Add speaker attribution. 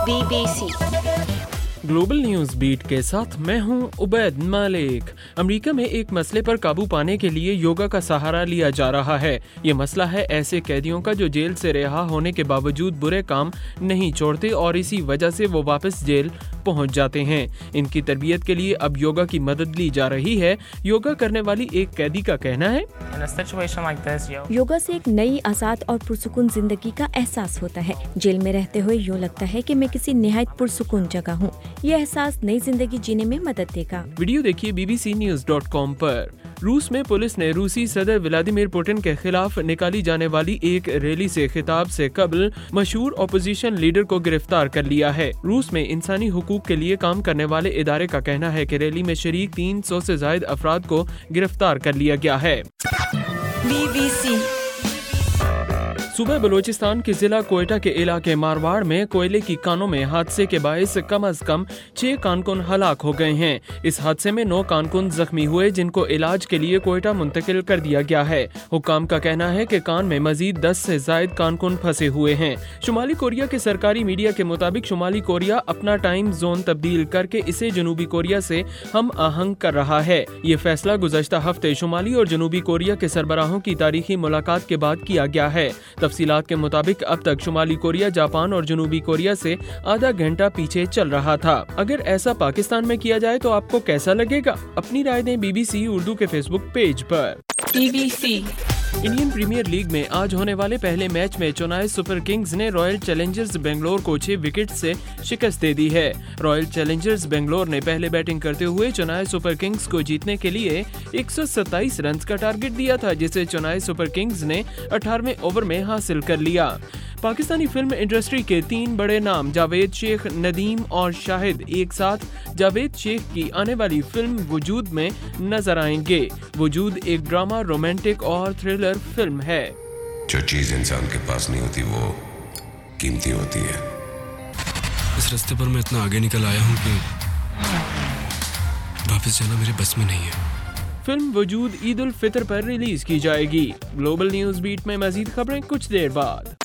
Speaker 1: BBC
Speaker 2: global news beat के साथ मैं हूं उबैद मालिक। अमेरिका में एक मसले पर काबू पाने के लिए योगा का सहारा लिया जा रहा है। ये मसला है ऐसे कैदियों का जो जेल से रिहा होने के बावजूद बुरे काम नहीं छोड़ते और इसी वजह से वो वापस जेल पहुंच जाते हैं। इनकी तरबियत के लिए अब योगा की मदद ली जा रही है। योगा करने वाली एक कैदी का कहना है,
Speaker 3: योगा से एक नई आजाद और पुरसुकून जिंदगी का एहसास होता है। जेल में रहते हुए यूँ लगता है कि मैं किसी निहायत पुरसुकून जगह हूँ। ये एहसास नई जिंदगी जीने में मदद देगा।
Speaker 2: वीडियो देखिए bbcnews.com पर। रूस में पुलिस ने रूसी सदर व्लादिमीर पुतिन के खिलाफ निकाली जाने वाली एक रैली से खिताब से कबल मशहूर अपोजिशन लीडर को गिरफ्तार कर लिया है। रूस में इंसानी हुकूक के लिए काम करने वाले इदारे का कहना है कि रैली में शरीक 300 से ज्यादा अफराद को गिरफ्तार कर लिया गया है।
Speaker 1: BBC
Speaker 2: सुबह बलूचिस्तान के जिला कोयटा के इलाके मारवाड़ में कोयले की कानों में हादसे के बायस कम से कम 6 कारकुन हलाक हो गए हैं। इस हादसे में 9 कारकुन जख्मी हुए जिनको इलाज के लिए कोयटा मुंतकिल कर दिया गया है। हुक्काम का कहना है कि कान में मजीद 10 से ज्यादा कारकुन फंसे हुए हैं। शुमाली कोरिया के सरकारी मीडिया के मुताबिक शुमाली कोरिया अपना टाइम जोन तब्दील करके इसे जनूबी कोरिया से हम आहंग कर रहा है। ये फैसला गुज़श्ता हफ्ते शुमाली और जनूबी कोरिया के सरबराहों की तारीखी मुलाकात के बाद किया गया है। तफसीलात के मुताबिक अब तक शुमाली कोरिया जापान और जनूबी कोरिया से आधा घंटा पीछे चल रहा था। अगर ऐसा पाकिस्तान में किया जाए तो आपको कैसा लगेगा? अपनी राय दें BBC उर्दू के फेसबुक पेज पर।
Speaker 1: BBC
Speaker 2: इंडियन प्रीमियर लीग में आज होने वाले पहले मैच में चेन्नई सुपर किंग्स ने रॉयल चैलेंजर्स बेंगलोर को 6 विकेट से शिकस्त दे दी है। रॉयल चैलेंजर्स बेंगलोर ने पहले बैटिंग करते हुए चेन्नई सुपर किंग्स को जीतने के लिए 127 रन का टारगेट दिया था, जिसे चेन्नई सुपर किंग्स ने 18वें ओवर में हासिल कर लिया। पाकिस्तानी फिल्म इंडस्ट्री के 3 बड़े नाम जावेद शेख, नदीम और शाहिद एक साथ जावेद शेख की आने वाली फिल्म वजूद में नजर आएंगे। वजूद एक ड्रामा, रोमांटिक और थ्रिलर फिल्म है।
Speaker 4: जो चीज इंसान के पास नहीं होती वो कीमती होती है।
Speaker 5: इस रास्ते पर मैं इतना आगे निकल आया हूँ कि वापस जाना मेरे बस में नहीं है।
Speaker 2: फिल्म वजूद ईद उल फितर पर रिलीज की जाएगी। ग्लोबल न्यूज़ बीट में मजीद खबरें कुछ देर बाद।